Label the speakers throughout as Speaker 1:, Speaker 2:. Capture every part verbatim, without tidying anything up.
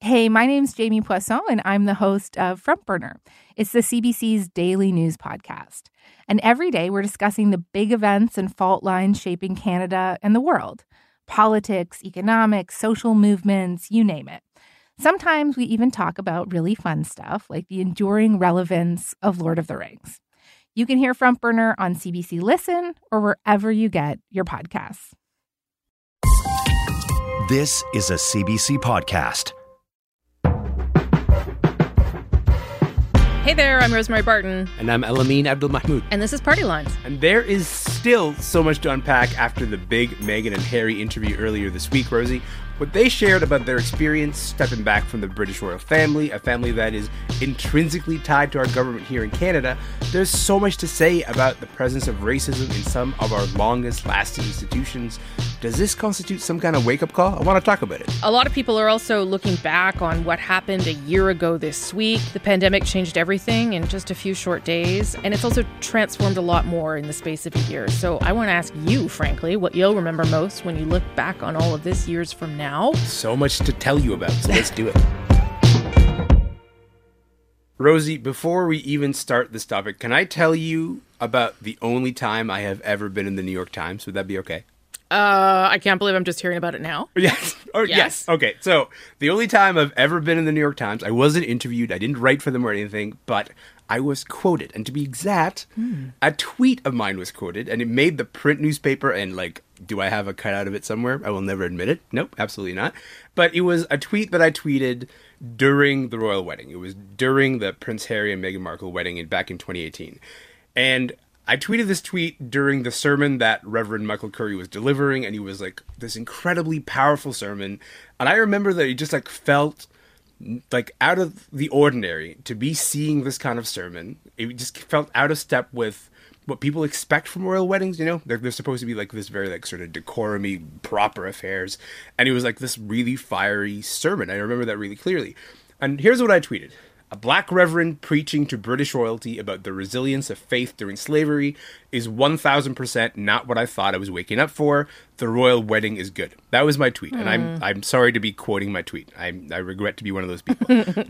Speaker 1: Hey, my name's Jamie Poisson, and I'm the host of Front Burner. It's the C B C's daily news podcast. And every day we're discussing the big events and fault lines shaping Canada and the world. Politics, economics, social movements, you name it. Sometimes we even talk about really fun stuff like the enduring relevance of Lord of the Rings. You can hear Front Burner on C B C Listen or wherever you get your podcasts.
Speaker 2: This is a C B C podcast.
Speaker 3: Hey there, I'm Rosemary Barton.
Speaker 4: And I'm Elamine Abdul-Mahmoud.
Speaker 3: And this is Party Lines.
Speaker 4: And there is still so much to unpack after the big Meghan and Harry interview earlier this week, Rosie. What they shared about their experience stepping back from the British royal family, a family that is intrinsically tied to our government here in Canada, there's so much to say about the presence of racism in some of our longest-lasting institutions. Does this constitute some kind of wake-up call? I want to talk about it.
Speaker 3: A lot of people are also looking back on what happened a year ago this week. The pandemic changed everything in just a few short days, and it's also transformed a lot more in the space of a year. So I want to ask you, frankly, what you'll remember most when you look back on all of this years from now.
Speaker 4: So much to tell you about, so let's do it. Rosie, before we even start this topic, can I tell you about the only time I have ever been in the New York Times? Would that be okay?
Speaker 3: Uh, I can't believe I'm just hearing about it now.
Speaker 4: Yes. Oh, yes. yes. Okay. So the only time I've ever been in the New York Times, I wasn't interviewed. I didn't write for them or anything, but I was quoted. And to be exact, mm. a tweet of mine was quoted, and it made the print newspaper. And like, do I have a cutout of it somewhere? I will never admit it. Nope, absolutely not. But it was a tweet that I tweeted during the royal wedding. It was during the Prince Harry and Meghan Markle wedding in, back in twenty eighteen. And I tweeted this tweet during the sermon that Reverend Michael Curry was delivering, and he was like this incredibly powerful sermon. And I remember that it just like felt like out of the ordinary to be seeing this kind of sermon. It just felt out of step with what people expect from royal weddings, you know? They're, they're supposed to be like this very like sort of decorum-y, proper affairs. And it was like this really fiery sermon. I remember that really clearly. And here's what I tweeted. A black reverend preaching to British royalty about the resilience of faith during slavery is one thousand percent not what I thought I was waking up for. The royal wedding is good. That was my tweet. Mm. And I'm I'm sorry to be quoting my tweet. I I regret to be one of those people.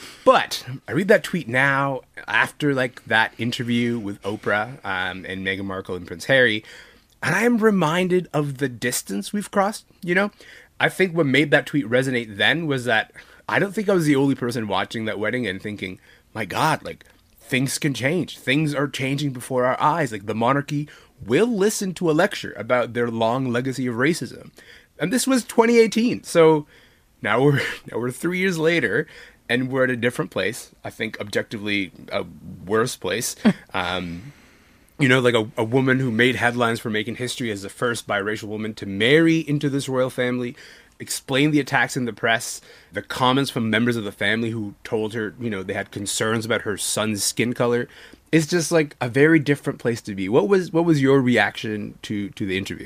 Speaker 4: But I read that tweet now after like that interview with Oprah um, and Meghan Markle and Prince Harry. And I am reminded of the distance we've crossed, you know? I think what made that tweet resonate then was that I don't think I was the only person watching that wedding and thinking, my God, like, things can change. Things are changing before our eyes. Like, the monarchy will listen to a lecture about their long legacy of racism. And this was twenty eighteen. So now we're now we're three years later, and we're at a different place. I think objectively a worse place. um, you know, like a, a woman who made headlines for making history as the first biracial woman to marry into this royal family, explain the attacks in the press, the comments from members of the family who told her, you know, they had concerns about her son's skin color. It's just like a very different place to be. What was what was your reaction to, to the interview?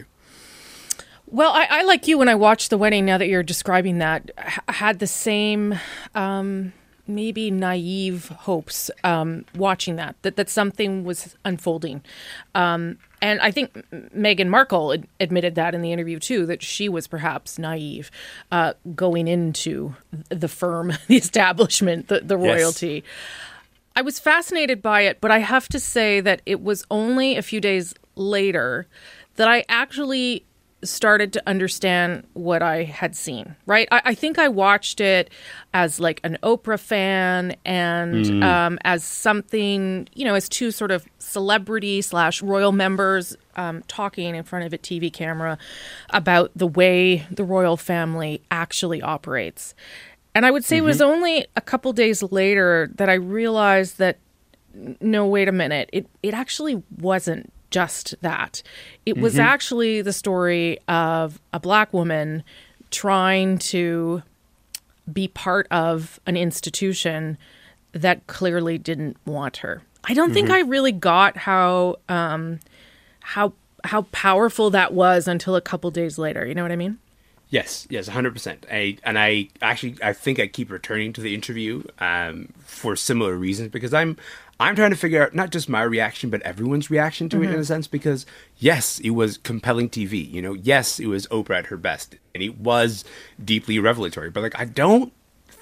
Speaker 3: Well, I, I, like you, when I watched the wedding, now that you're describing that, I had the same um, maybe naive hopes um, watching that, that, that something was unfolding. Um And I think Meghan Markle ad- admitted that in the interview, too, that she was perhaps naive uh, going into the firm, the establishment, the, the royalty. Yes. I was fascinated by it, but I have to say that it was only a few days later that I actually started to understand what I had seen, right? I, I think I watched it as like an Oprah fan and mm. um, as something, you know, as two sort of celebrity slash royal members um, talking in front of a T V camera about the way the royal family actually operates. And I would say mm-hmm. it was only a couple days later that I realized that, no, wait a minute, it, it actually wasn't just that. It mm-hmm. was actually the story of a black woman trying to be part of an institution that clearly didn't want her. I don't mm-hmm. think I really got how um, how how powerful that was until a couple days later. You know what I mean?
Speaker 4: Yes, yes, one hundred percent. I, and I actually, I think I keep returning to the interview um, for similar reasons, because I'm I'm trying to figure out not just my reaction, but everyone's reaction to mm-hmm. it in a sense, because yes, it was compelling T V. You know, yes, it was Oprah at her best, and it was deeply revelatory. But like, I don't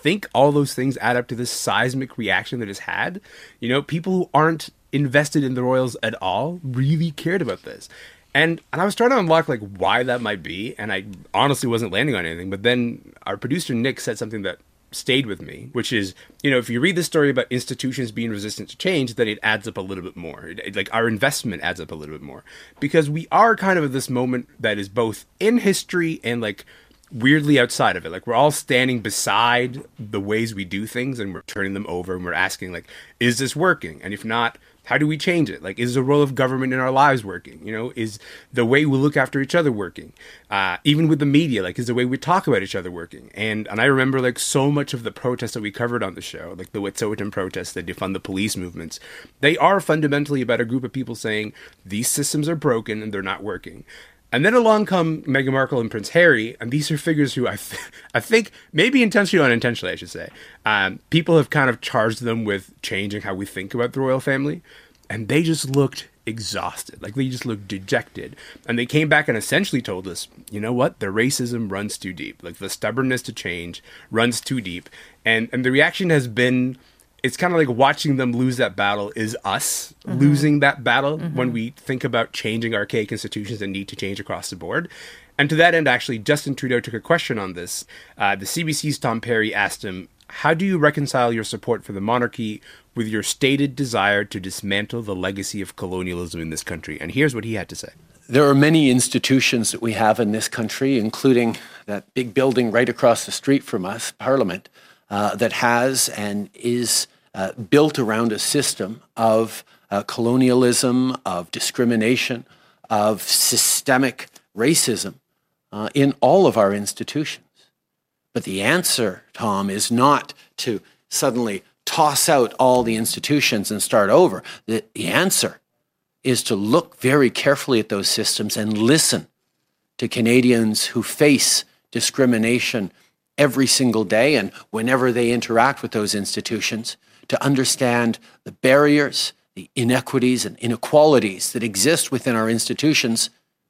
Speaker 4: think all those things add up to this seismic reaction that it's had. You know, people who aren't invested in the Royals at all really cared about this. And and I was trying to unlock like why that might be, and I honestly wasn't landing on anything. But then our producer Nick said something that stayed with me, which is, you know, if you read the story about institutions being resistant to change, then it adds up a little bit more. It, it, like our investment adds up a little bit more, because we are kind of at this moment that is both in history and like weirdly outside of it. Like we're all standing beside the ways we do things, and we're turning them over, and we're asking like, is this working? And if not, how do we change it? Like, is the role of government in our lives working? You know, is the way we look after each other working? Uh, even with the media, like, is the way we talk about each other working? And and I remember, like, so much of the protests that we covered on the show, like the Wet'suwet'en protests, the defund the police movements, they are fundamentally about a group of people saying, these systems are broken and they're not working. And then along come Meghan Markle and Prince Harry, and these are figures who I, th- I think, maybe intentionally or unintentionally, I should say, um, people have kind of charged them with changing how we think about the royal family, and they just looked exhausted. Like, they just looked dejected. And they came back and essentially told us, you know what, the racism runs too deep. Like, the stubbornness to change runs too deep. And and the reaction has been, it's kind of like watching them lose that battle is us mm-hmm. losing that battle mm-hmm. when we think about changing archaic institutions that need to change across the board. And to that end, actually, Justin Trudeau took a question on this. Uh, the C B C's Tom Perry asked him, how do you reconcile your support for the monarchy with your stated desire to dismantle the legacy of colonialism in this country? And here's what he had to say.
Speaker 5: There are many institutions that we have in this country, including that big building right across the street from us, Parliament, uh, that has and is Uh, built around a system of uh, colonialism, of discrimination, of systemic racism uh, in all of our institutions. But the answer, Tom, is not to suddenly toss out all the institutions and start over. The, the answer is to look very carefully at those systems and listen to Canadians who face discrimination every single day and whenever they interact with those institutions, to understand the barriers, the inequities and inequalities that exist within our institutions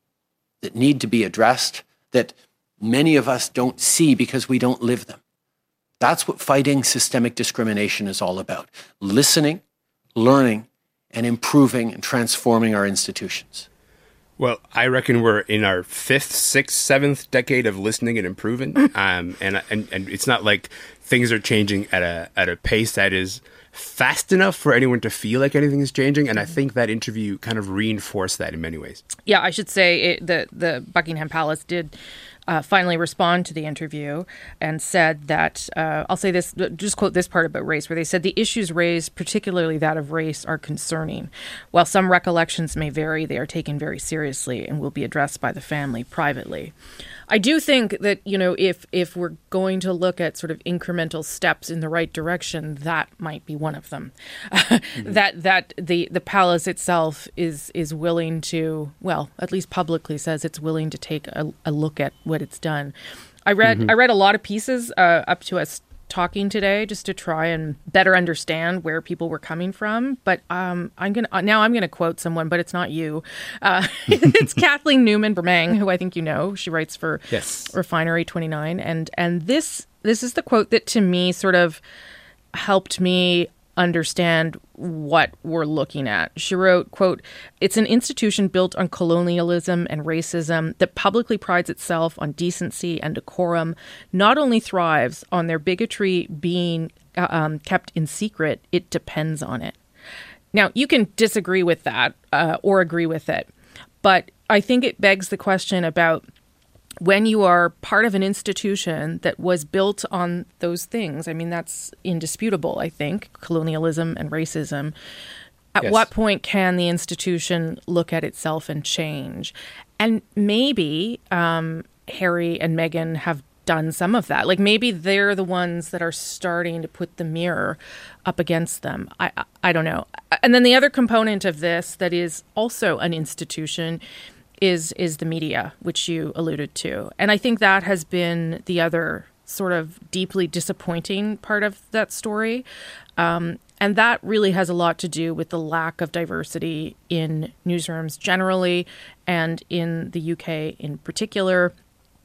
Speaker 5: that need to be addressed, that many of us don't see because we don't live them. That's what fighting systemic discrimination is all about. Listening, learning, and improving and transforming our institutions.
Speaker 4: Well, I reckon we're in our fifth, sixth, seventh decade of listening and improving, um, and and and it's not like things are changing at a at a pace that is fast enough for anyone to feel like anything is changing. And I think that interview kind of reinforced that in many ways.
Speaker 3: Yeah, I should say it, the the Buckingham Palace did Uh, finally respond to the interview and said that, uh, I'll say this, just quote this part about race, where they said the issues raised, particularly that of race, are concerning. While some recollections may vary, they are taken very seriously and will be addressed by the family privately. I do think that, you know, if if we're going to look at sort of incremental steps in the right direction, that might be one of them. mm-hmm. That that the, the palace itself is is willing to, well, at least publicly says it's willing to take a, a look at what it's done. I read mm-hmm. I read a lot of pieces uh, up to us talking today just to try and better understand where people were coming from. But um, I'm gonna now I'm gonna quote someone, but it's not you. Uh, it's Kathleen Newman-Bermang, who I think you know. She writes for
Speaker 4: yes.
Speaker 3: Refinery twenty-nine, and and this this is the quote that to me sort of helped me understand what we're looking at. She wrote, quote, "It's an institution built on colonialism and racism that publicly prides itself on decency and decorum, not only thrives on their bigotry being uh, um, kept in secret, it depends on it." Now, you can disagree with that uh, or agree with it, but I think it begs the question about when you are part of an institution that was built on those things. I mean, that's indisputable, I think, colonialism and racism. At yes. what point can the institution look at itself and change? And maybe um, Harry and Meghan have done some of that. Like maybe they're the ones that are starting to put the mirror up against them. I, I, I don't know. And then the other component of this that is also an institution is is the media, which you alluded to. And I think that has been the other sort of deeply disappointing part of that story. Um, and that really has a lot to do with the lack of diversity in newsrooms generally and in the U K in particular.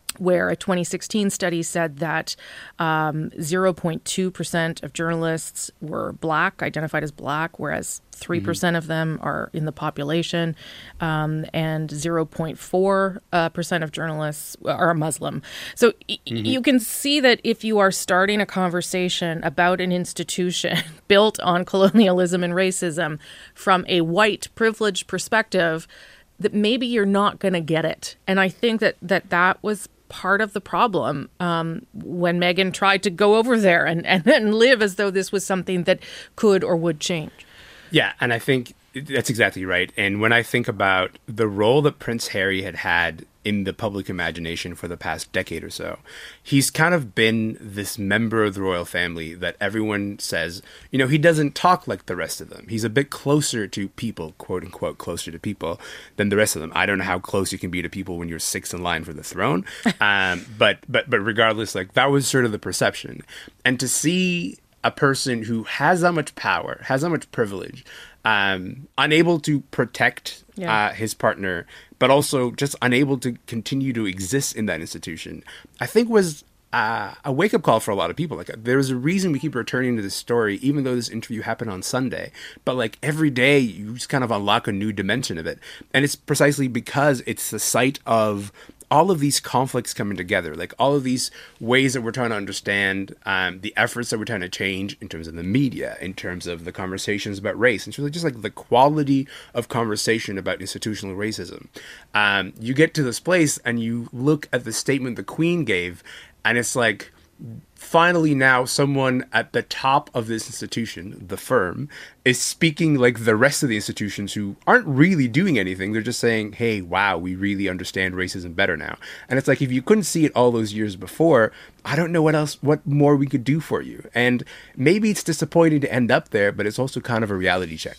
Speaker 3: where a twenty sixteen study said that um, zero point two percent of journalists were Black, identified as Black, whereas three percent mm-hmm. of them are in the population, um, and zero point four percent uh, of journalists are Muslim. So y- mm-hmm. you can see that if you are starting a conversation about an institution built on colonialism and racism from a white privileged perspective, that maybe you're not going to get it. And I think that that, that was part of the problem um, when Meghan tried to go over there and, and, and live as though this was something that could or would change.
Speaker 4: Yeah, and I think that's exactly right. And when I think about the role that Prince Harry had had in the public imagination for the past decade or so, he's kind of been this member of the royal family that everyone says, you know, he doesn't talk like the rest of them. He's a bit closer to people, quote unquote, closer to people than the rest of them. I don't know how close you can be to people when you're sixth in line for the throne. Um, but, but, but regardless, like that was sort of the perception. And to see a person who has that much power, has that much privilege, um, unable to protect yeah. uh, his partner, but also just unable to continue to exist in that institution, I think was uh, a wake-up call for a lot of people. Like, there's a reason we keep returning to this story, even though this interview happened on Sunday. But like every day, you just kind of unlock a new dimension of it, and it's precisely because it's the site of all of these conflicts coming together, like all of these ways that we're trying to understand um, the efforts that we're trying to change in terms of the media, in terms of the conversations about race, and really just like the quality of conversation about institutional racism. Um, you get to this place and you look at the statement the Queen gave, and it's like, finally now someone at the top of this institution, the firm, is speaking like the rest of the institutions who aren't really doing anything. They're just saying, hey, wow, we really understand racism better now. And it's like, if you couldn't see it all those years before, I don't know what else, what more we could do for you. And maybe it's disappointing to end up there, but it's also kind of a reality check.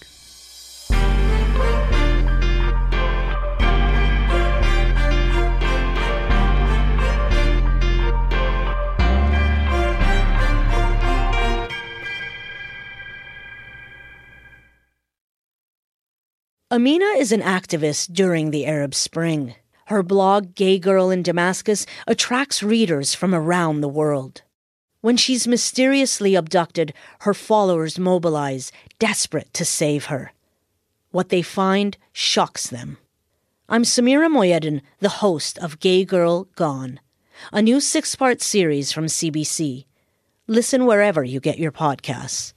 Speaker 6: Amina is an activist during the Arab Spring. Her blog, Gay Girl in Damascus, attracts readers from around the world. When she's mysteriously abducted, her followers mobilize, desperate to save her. What they find shocks them. I'm Samira Moyedin, the host of Gay Girl Gone, a new six-part series from C B C. Listen wherever you get your podcasts.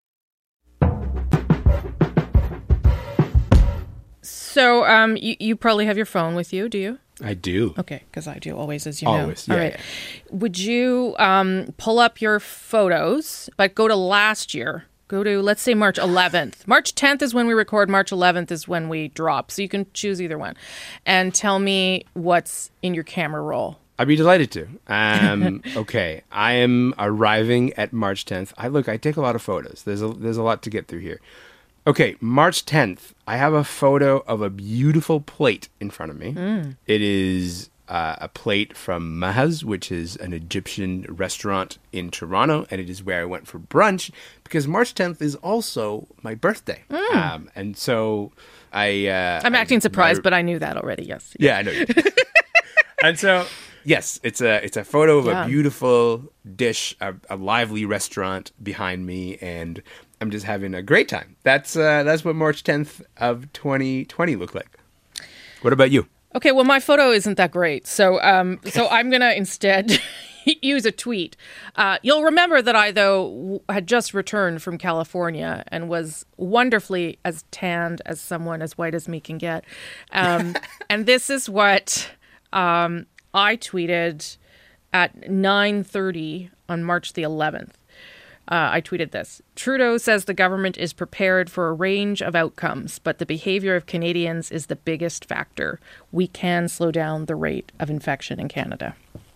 Speaker 3: So um, you, you probably have your phone with you, do you?
Speaker 4: I do.
Speaker 3: Okay, because I do always, as you know.
Speaker 4: Always, yeah.
Speaker 3: All right.
Speaker 4: Yeah.
Speaker 3: Would you um, pull up your photos, but go to last year? Go to, let's say, March eleventh. March tenth is when we record. March eleventh is when we drop. So you can choose either one. And tell me what's in your camera roll.
Speaker 4: I'd be delighted to. Um, okay, I am arriving at March tenth. I look, I take a lot of photos. There's a, there's a lot to get through here. Okay, March tenth, I have a photo of a beautiful plate in front of me. Mm. It is uh, a plate from Mahaz, which is an Egyptian restaurant in Toronto, and it is where I went for brunch, because March tenth is also my birthday. Mm. Um, and so I... Uh,
Speaker 3: I'm acting
Speaker 4: I,
Speaker 3: surprised,
Speaker 4: I,
Speaker 3: but I knew that already, yes.
Speaker 4: Yeah, I know you did. And so... Yes, it's a it's a photo of yeah. a beautiful dish, a, a lively restaurant behind me, and I'm just having a great time. That's uh, that's what March tenth of twenty twenty looked like. What about you?
Speaker 3: Okay, well, my photo isn't that great, so um, so I'm gonna instead use a tweet. Uh, you'll remember that I, though, had just returned from California and was wonderfully as tanned as someone as white as me can get, um, and this is what. Um, I tweeted at nine thirty on March the eleventh. Uh, I tweeted this. Trudeau says the government is prepared for a range of outcomes, but the behavior of Canadians is the biggest factor. We can slow down the rate of infection in Canada.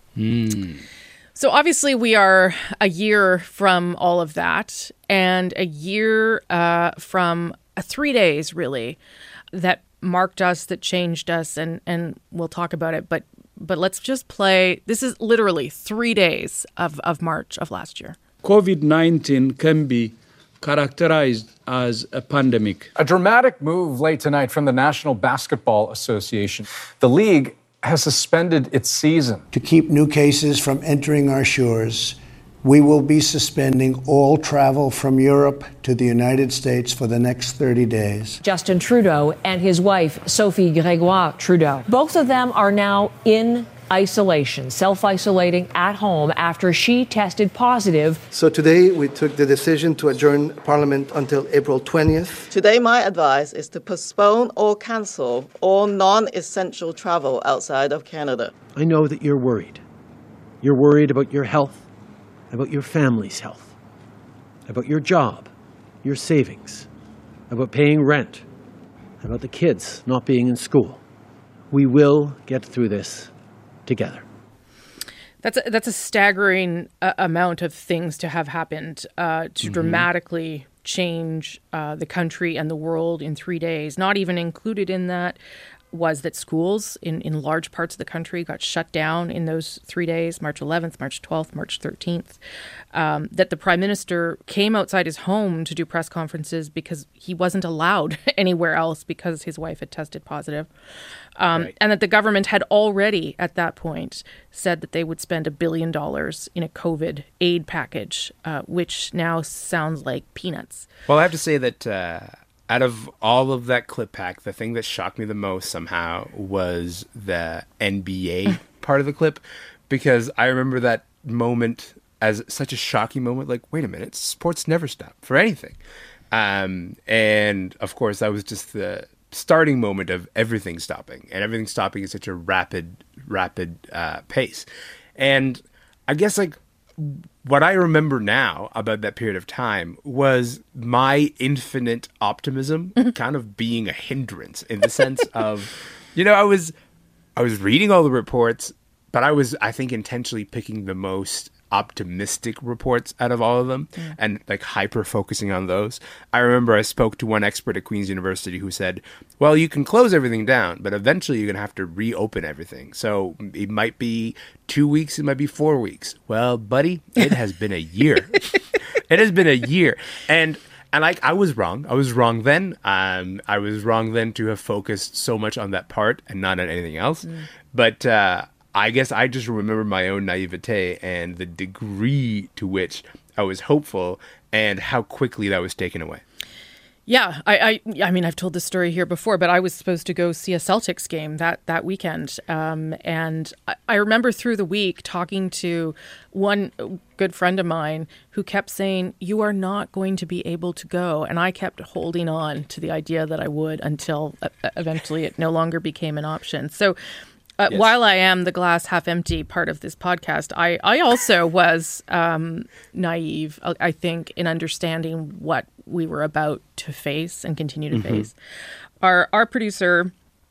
Speaker 3: Mm. So obviously we are a year from all of that, and a year uh, from uh, three days, really, that marked us, that changed us, and, and we'll talk about it. But But let's just play. This is literally three days of, of March of last year.
Speaker 7: COVID nineteen can be characterized as a pandemic.
Speaker 8: A dramatic move late tonight from the National Basketball Association. The league has suspended its season.
Speaker 9: To keep new cases from entering our shores, we will be suspending all travel from Europe to the United States for the next thirty days.
Speaker 10: Justin Trudeau and his wife, Sophie Gregoire Trudeau. Both of them are now in isolation, self-isolating at home after she tested positive.
Speaker 11: So today we took the decision to adjourn Parliament until April twentieth.
Speaker 12: Today my advice is to postpone or cancel all non-essential travel outside of Canada.
Speaker 5: I know that you're worried. You're worried about your health, about your family's health, about your job, your savings, about paying rent, about the kids not being in school. We will get through this together.
Speaker 3: That's a, that's a staggering uh, amount of things to have happened uh, to mm-hmm. dramatically change uh, the country and the world in three days. Not even included in that was that schools in, in large parts of the country got shut down in those three days, March eleventh, March twelfth, March thirteenth, um, that the Prime Minister came outside his home to do press conferences because he wasn't allowed anywhere else because his wife had tested positive, um, right. and that the government had already at that point said that they would spend a billion dollars in a COVID aid package, uh, which now sounds like peanuts.
Speaker 4: Well, I have to say that uh out of all of that clip pack, the thing that shocked me the most somehow was the N B A part of the clip, because I remember that moment as such a shocking moment. Like, wait a minute, sports never stop for anything. Um, and of course, that was just the starting moment of everything stopping, and everything stopping at such a rapid, rapid uh, pace. And I guess like what I remember now about that period of time was my infinite optimism kind of being a hindrance, in the sense of, you know, I was I was reading all the reports, but I was, I think, intentionally picking the most optimistic reports out of all of them, yeah. and like hyper focusing on those. I remember I spoke to one expert at Queen's University who said, well, you can close everything down, but eventually you're going to have to reopen everything. So it might be two weeks, it might be four weeks. Well, buddy, it has been a year. It has been a year. And and like I was wrong. I was wrong then. Um, I was wrong then to have focused so much on that part and not on anything else. Mm. But uh I guess I just remember my own naivete and the degree to which I was hopeful and how quickly that was taken away.
Speaker 3: Yeah, I, I, I mean, I've told this story here before, but I was supposed to go see a Celtics game that that weekend, um, and I, I remember through the week talking to one good friend of mine who kept saying, "You are not going to be able to go," and I kept holding on to the idea that I would until uh, eventually it no longer became an option. So. Uh, yes. While I am the glass half empty part of this podcast, I, I also was um, naive, I think, in understanding what we were about to face and continue to mm-hmm. face. Our our producer,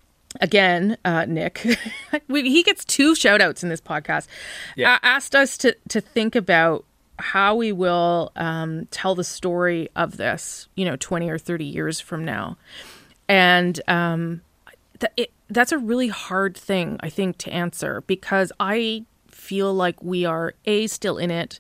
Speaker 3: again, uh, Nick, we, he gets two shout outs in this podcast, yeah. uh, asked us to, to think about how we will um, tell the story of this, you know, twenty or thirty years from now. And um, th- it, that's a really hard thing, I think, to answer, because I feel like we are A, still in it,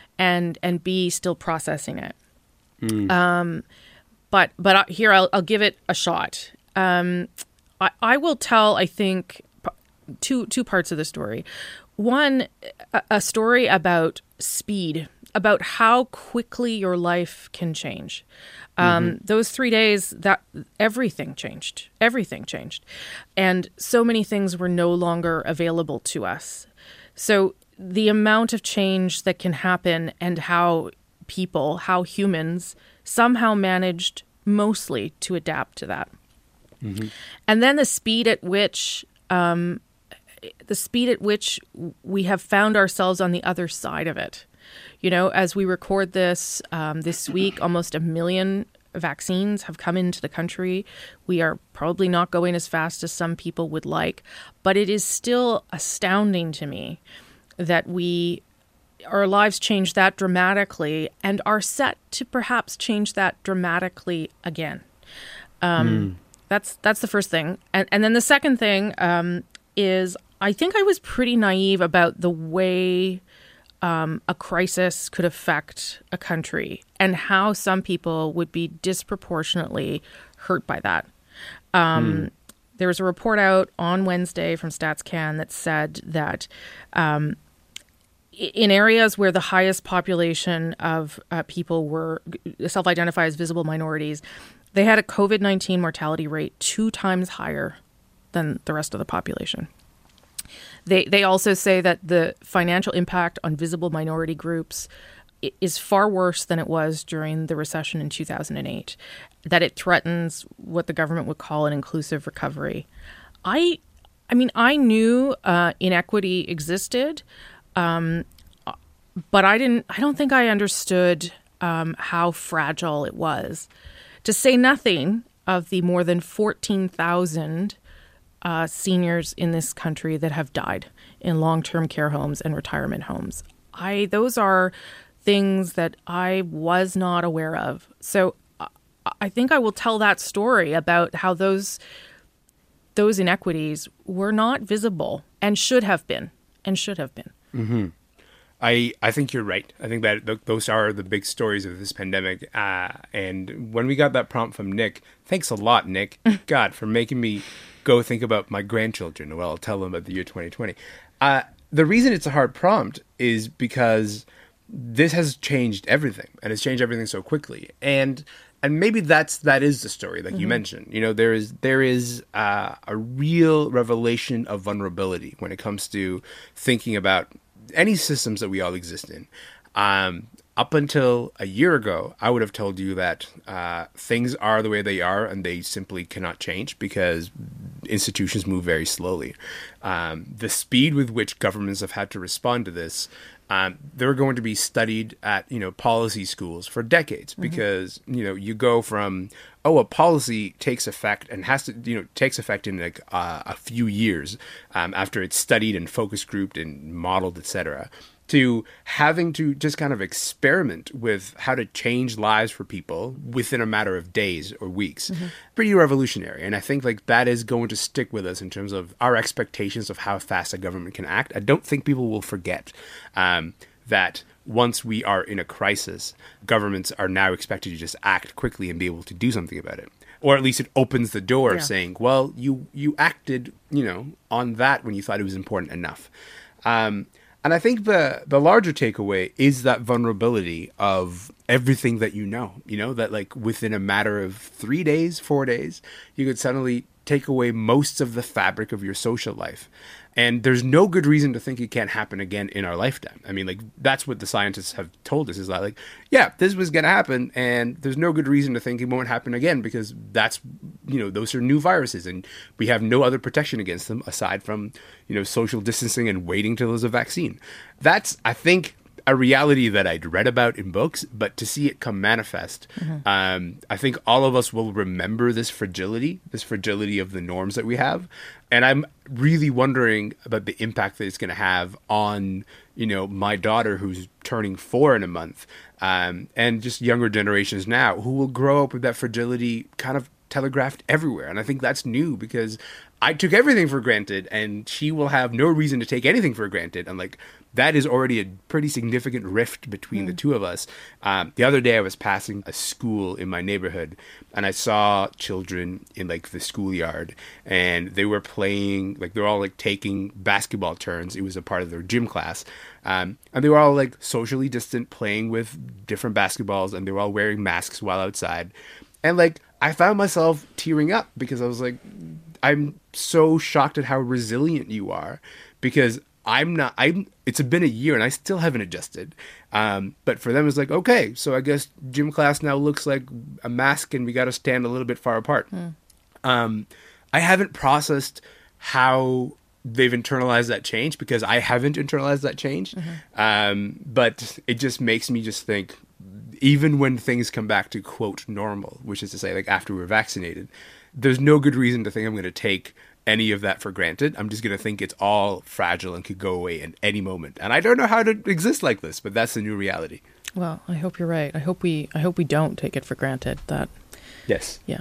Speaker 3: and and B, still processing it. Mm. Um, but but here, I'll, I'll give it a shot. Um, I, I will tell, I think, two two parts of the story. One, a, a story about speed, about how quickly your life can change. Um, mm-hmm. Those three days, that everything changed. Everything changed. And so many things were no longer available to us. So the amount of change that can happen, and how people, how humans somehow managed mostly to adapt to that. Mm-hmm. And then the speed at which, um, the speed at which we have found ourselves on the other side of it. You know, as we record this um, this week, almost a million vaccines have come into the country. We are probably not going as fast as some people would like, but it is still astounding to me that we, our lives changed that dramatically and are set to perhaps change that dramatically again. Um, mm. That's that's the first thing. And, and then the second thing um, is I think I was pretty naive about the way Um, a crisis could affect a country and how some people would be disproportionately hurt by that. Um, mm. there was a report out on Wednesday from StatsCan that said that um, in areas where the highest population of uh, people were self-identify as visible minorities, they had a COVID nineteen mortality rate two times higher than the rest of the population. They they also say that the financial impact on visible minority groups is far worse than it was during the recession in two thousand eight, that it threatens what the government would call an inclusive recovery. I I mean, I knew uh, inequity existed, um, but I didn't. I don't think I understood um, how fragile it was, to say nothing of the more than fourteen thousand uh, seniors in this country that have died in long-term care homes and retirement homes. I those are things that I was not aware of. So I think I will tell that story about how those those inequities were not visible and should have been, and should have been.
Speaker 4: Mm-hmm. I I think you're right. I think that th- those are the big stories of this pandemic. Uh, and when we got that prompt from Nick, thanks a lot, Nick, God, for making me go think about my grandchildren. Well, I'll tell them about the year twenty twenty. Uh, the reason it's a hard prompt is because this has changed everything, and it's changed everything so quickly. And and maybe that's that is the story, like mm-hmm. you mentioned. You know, there is there is uh, a real revelation of vulnerability when it comes to thinking about any systems that we all exist in. Um, up until a year ago, I would have told you that uh, things are the way they are, and they simply cannot change because institutions move very slowly. Um, the speed with which governments have had to respond to this, um, they're going to be studied at, you know, policy schools for decades, mm-hmm. because, you know, you go from, oh, a policy takes effect and has to, you know, takes effect in like uh, a few years um, after it's studied and focus grouped and modeled, et cetera, to having to just kind of experiment with how to change lives for people within a matter of days or weeks. Mm-hmm. Pretty revolutionary. And I think like that is going to stick with us in terms of our expectations of how fast a government can act. I don't think people will forget um, that once we are in a crisis, governments are now expected to just act quickly and be able to do something about it. Or at least it opens the door yeah. saying, well, you, you acted, you know, on that when you thought it was important enough. Um, And I think the the larger takeaway is that vulnerability of everything that you know, you know, that like within a matter of three days, four days, you could suddenly take away most of the fabric of your social life. And there's no good reason to think it can't happen again in our lifetime. I mean, like, that's what the scientists have told us is that, like, yeah, this was going to happen, and there's no good reason to think it won't happen again because that's, you know, those are new viruses, and we have no other protection against them aside from, you know, social distancing and waiting till there's a vaccine. That's, I think, a reality that I'd read about in books, but to see it come manifest, mm-hmm. um, I think all of us will remember this fragility, this fragility of the norms that we have. And I'm really wondering about the impact that it's going to have on, you know, my daughter who's turning four in a month, um, and just younger generations now who will grow up with that fragility kind of telegraphed everywhere. And I think that's new because I took everything for granted and she will have no reason to take anything for granted. And like, that is already a pretty significant rift between mm. the two of us. Um, the other day I was passing a school in my neighborhood and I saw children in like the schoolyard and they were playing, like they're all like taking basketball turns. It was a part of their gym class. Um, and they were all like socially distant playing with different basketballs and they were all wearing masks while outside. And like, I found myself tearing up because I was like, I'm so shocked at how resilient you are because I'm not, I'm, it's been a year and I still haven't adjusted. Um, but for them, it's like, okay, so I guess gym class now looks like a mask and we got to stand a little bit far apart. Mm. Um, I haven't processed how they've internalized that change because I haven't internalized that change. Mm-hmm. Um, but it just makes me just think, even when things come back to quote normal, which is to say like after we're vaccinated, there's no good reason to think I'm going to take any of that for granted. I'm just going to think it's all fragile and could go away at any moment. And I don't know how to exist like this, but that's the new reality.
Speaker 3: Well, I hope you're right. I hope we I hope we don't take it for granted that.
Speaker 4: Yes.
Speaker 3: Yeah.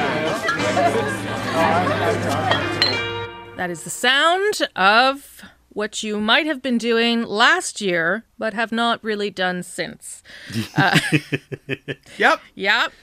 Speaker 3: That is the sound of what you might have been doing last year, but have not really done since. Uh,
Speaker 4: yep.
Speaker 3: Yep.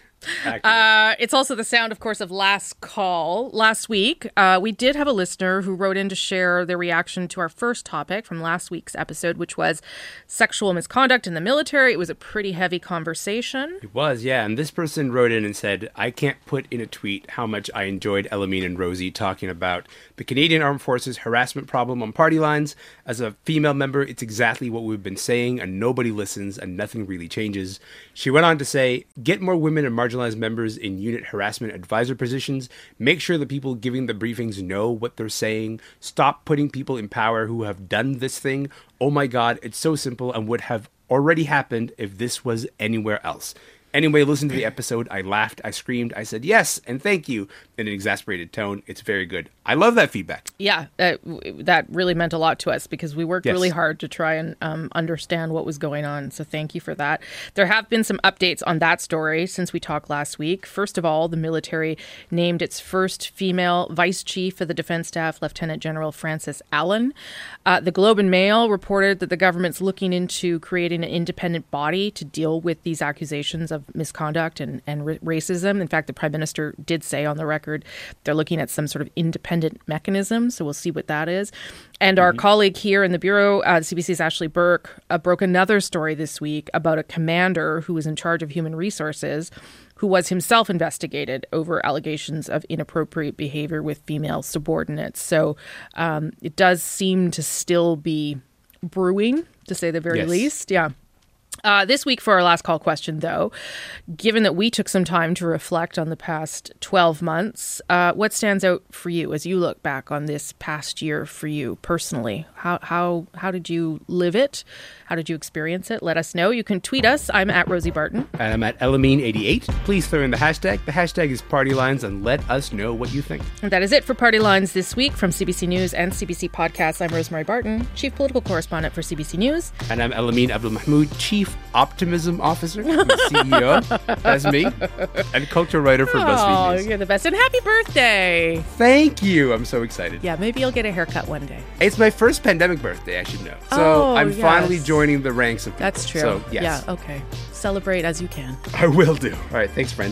Speaker 3: Uh, it's also the sound, of course, of Last Call. Last week, uh, we did have a listener who wrote in to share their reaction to our first topic from last week's episode, which was sexual misconduct in the military. It was a pretty heavy conversation.
Speaker 4: It was, yeah. And this person wrote in and said, I can't put in a tweet how much I enjoyed Elamine and Rosie talking about the Canadian Armed Forces harassment problem on party lines. As a female member, it's exactly what we've been saying, and nobody listens, and nothing really changes. She went on to say, get more women and marginalized members in unit harassment advisor positions. Make sure the people giving the briefings know what they're saying. Stop putting people in power who have done this thing. Oh my God, it's so simple and would have already happened if this was anywhere else. Anyway, listen to the episode. I laughed, I screamed, I said yes and thank you in an exasperated tone. It's very good. I love that feedback.
Speaker 3: Yeah, uh, that really meant a lot to us because we worked
Speaker 4: yes.
Speaker 3: really hard to try and um, understand what was going on. So thank you for that. There have been some updates on that story since we talked last week. First of all, the military named its first female vice chief of the Defense Staff, Lieutenant General Frances Allen. Uh, the Globe and Mail reported that the government's looking into creating an independent body to deal with these accusations of misconduct and, and r- racism. In fact, the Prime Minister did say on the record they're looking at some sort of independent mechanism. So we'll see what that is. And mm-hmm. our colleague here in the Bureau, uh, C B C's Ashley Burke, uh, broke another story this week about a commander who was in charge of human resources who was himself investigated over allegations of inappropriate behavior with female subordinates. So um, it does seem to still be brewing, to say the very
Speaker 4: yes.
Speaker 3: least. Yeah. Uh, this week for our last call question, though, given that we took some time to reflect on the past twelve months, uh, what stands out for you as you look back on this past year for you personally? How how how did you live it? How did you experience it? Let us know. You can tweet us. I'm at Rosie Barton.
Speaker 4: And I'm at Elamine eighty-eight. Please throw in the hashtag. The hashtag is Party Lines, and let us know what you think.
Speaker 3: And that is it for Party Lines this week from C B C News and C B C Podcasts. I'm Rosemary Barton, Chief Political Correspondent for C B C News.
Speaker 4: And I'm Elamine Abdelmahmoud, Chief Optimism Officer and C E O. That's me. And culture writer for
Speaker 3: oh,
Speaker 4: BuzzFeed News.
Speaker 3: Oh, you're the best. And happy birthday.
Speaker 4: Thank you. I'm so excited.
Speaker 3: Yeah, maybe you'll get a haircut one day.
Speaker 4: It's my first pandemic birthday, I should know. So
Speaker 3: oh,
Speaker 4: I'm
Speaker 3: yes.
Speaker 4: finally joining the ranks of people.
Speaker 3: That's true.
Speaker 4: So, yes.
Speaker 3: Yeah, okay. Celebrate as you can.
Speaker 4: I will do. All right, thanks, friend.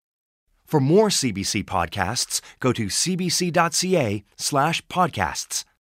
Speaker 2: For more C B C podcasts, go to cbc.ca slash podcasts.